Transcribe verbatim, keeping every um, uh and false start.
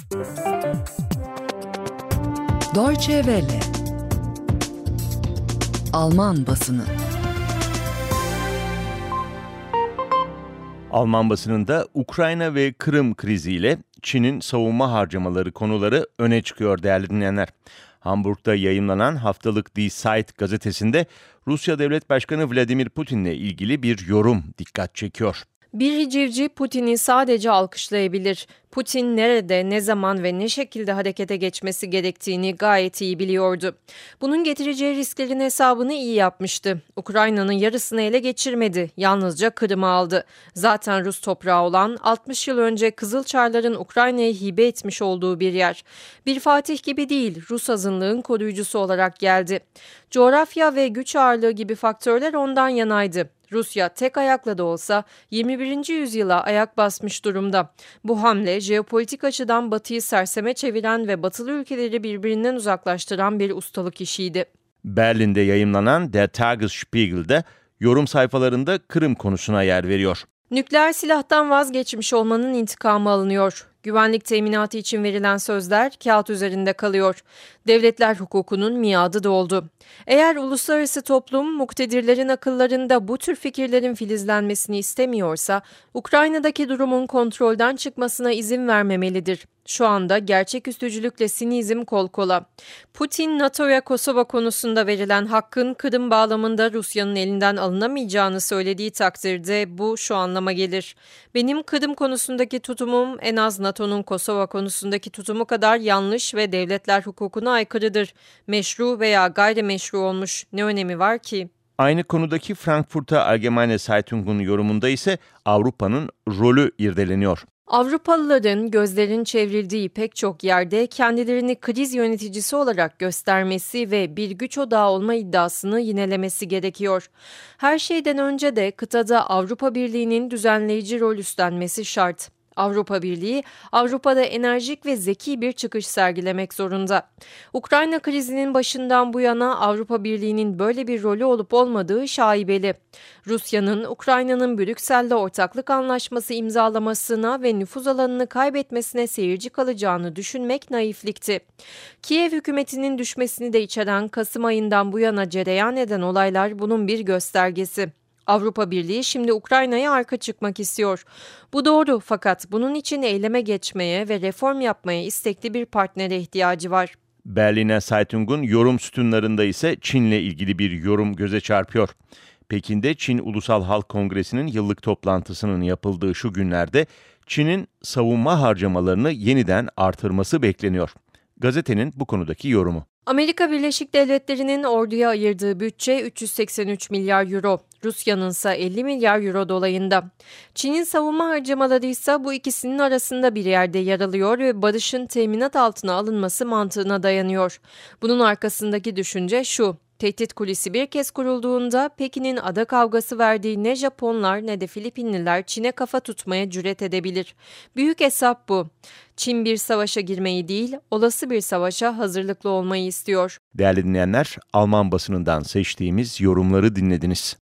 Deutsche Welle. Alman basını. Alman basınında Ukrayna ve Kırım kriziyle Çin'in savunma harcamaları konuları öne çıkıyor değerli dinleyenler. Hamburg'da yayımlanan haftalık Die Zeit gazetesinde Rusya Devlet Başkanı Vladimir Putin'le ilgili bir yorum dikkat çekiyor. Bir hicivci Putin'i sadece alkışlayabilir. Putin nerede, ne zaman ve ne şekilde harekete geçmesi gerektiğini gayet iyi biliyordu. Bunun getireceği risklerin hesabını iyi yapmıştı. Ukrayna'nın yarısını ele geçirmedi, yalnızca Kırım'ı aldı. Zaten Rus toprağı olan altmış yıl önce Kızılçarların Ukrayna'ya hibe etmiş olduğu bir yer. Bir fatih gibi değil, Rus azınlığın koruyucusu olarak geldi. Coğrafya ve güç ağırlığı gibi faktörler ondan yanaydı. Rusya tek ayakla da olsa yirmi birinci yüzyıla ayak basmış durumda. Bu hamle jeopolitik açıdan Batı'yı serseme çeviren ve Batılı ülkeleri birbirinden uzaklaştıran bir ustalık işiydi. Berlin'de yayımlanan Der Tagesspiegel'de yorum sayfalarında Kırım konusuna yer veriyor. Nükleer silahtan vazgeçmiş olmanın intikamı alınıyor. Güvenlik teminatı için verilen sözler kağıt üzerinde kalıyor. Devletler hukukunun miadı doldu. Eğer uluslararası toplum muktedirlerin akıllarında bu tür fikirlerin filizlenmesini istemiyorsa, Ukrayna'daki durumun kontrolden çıkmasına izin vermemelidir. Şu anda gerçeküstücülükle sinizm kol kola. Putin, NATO ve Kosova konusunda verilen hakkın Kırım bağlamında Rusya'nın elinden alınamayacağını söylediği takdirde bu şu anlama gelir. Benim Kırım konusundaki tutumum en az NATO'nun Kosova konusundaki tutumu kadar yanlış ve devletler hukukuna aykırıdır. Meşru veya gayrimeşru olmuş ne önemi var ki? Aynı konudaki Frankfurter Allgemeine Zeitung'un yorumunda ise Avrupa'nın rolü irdeleniyor. Avrupalıların gözlerin çevrildiği pek çok yerde kendilerini kriz yöneticisi olarak göstermesi ve bir güç odağı olma iddiasını yinelemesi gerekiyor. Her şeyden önce de kıtada Avrupa Birliği'nin düzenleyici rol üstlenmesi şart. Avrupa Birliği, Avrupa'da enerjik ve zeki bir çıkış sergilemek zorunda. Ukrayna krizinin başından bu yana Avrupa Birliği'nin böyle bir rolü olup olmadığı şaibeli. Rusya'nın Ukrayna'nın Brüksel'de ortaklık anlaşması imzalamasına ve nüfuz alanını kaybetmesine seyirci kalacağını düşünmek naiflikti. Kiev hükümetinin düşmesini de içeren Kasım ayından bu yana cereyan eden olaylar bunun bir göstergesi. Avrupa Birliği şimdi Ukrayna'ya arka çıkmak istiyor. Bu doğru, fakat bunun için eyleme geçmeye ve reform yapmaya istekli bir partnere ihtiyacı var. Berliner Zeitung'un yorum sütunlarında ise Çin'le ilgili bir yorum göze çarpıyor. Pekin'de Çin Ulusal Halk Kongresi'nin yıllık toplantısının yapıldığı şu günlerde Çin'in savunma harcamalarını yeniden artırması bekleniyor. Gazetenin bu konudaki yorumu. Amerika Birleşik Devletleri'nin orduya ayırdığı bütçe üç yüz seksen üç milyar euro, Rusya'nın ise elli milyar euro dolayında. Çin'in savunma harcamaları ise bu ikisinin arasında bir yerde yer alıyor ve barışın teminat altına alınması mantığına dayanıyor. Bunun arkasındaki düşünce şu: tehdit kulisi bir kez kurulduğunda Pekin'in ada kavgası verdiği ne Japonlar ne de Filipinliler Çin'e kafa tutmaya cüret edebilir. Büyük hesap bu. Çin bir savaşa girmeyi değil, olası bir savaşa hazırlıklı olmayı istiyor. Değerli dinleyenler, Alman basınından seçtiğimiz yorumları dinlediniz.